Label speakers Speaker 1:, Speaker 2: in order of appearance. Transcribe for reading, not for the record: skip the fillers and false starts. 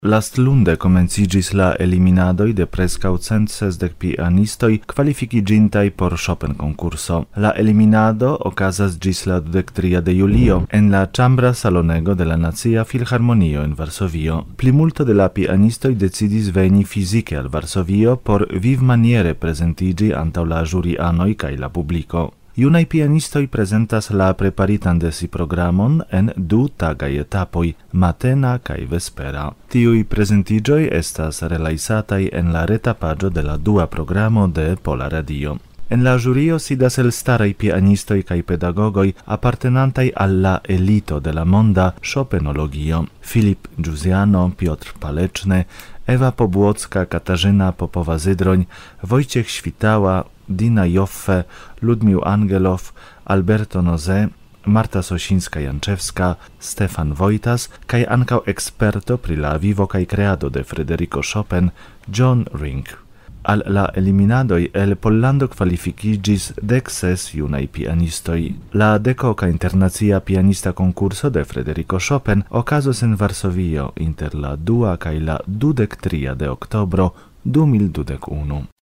Speaker 1: Lastlunde komenciĝis la eliminadoj de preskaŭ 160 pianistoj kvalifikiĝintaj por Chopin-konkurso. La eliminado okazas ĝis la 23 de julio en la ĉambra salonego de la Nacia Filharmonio en Varsovio. Plimulto de la pianistoj decidis veni fizike al Varsovio por vivmaniere prezentiĝi antaŭ la ĵurianoj kaj la publiko. Junaj pianistoj prezentas la preparitan de si programon en 2 tagaj etapoj, matena kaj vespera. Tiuj prezentiĝoj estas relajsataj en la reta paĝo de la dua programo de Pola Radio. En la ĵurio sidas elstaraj pianistoj kaj pedagogoj apartenantaj al la elito de la monda Chopinologio. Filip Giuziano, Piotr Paleczny, Ewa Pobłocka, Katarzyna Popowa-Zydroń, Wojciech Świtała, Dina Joffe, Ludmił Angelow, Alberto Nozé, Marta Sosińska-Janczewska, Stefan Wojtas kaj ankaŭ eksperto pri la vivo kaj kreado de Frederico Chopin, John Ring. Al la eliminadoj el Pollando kvalifikiĝis 16 junaj pianistoj. La 10. internacia pianista konkurso de Frederico Chopin okazos en Varsovio inter la 2 kaj la 23 de oktobro 2021.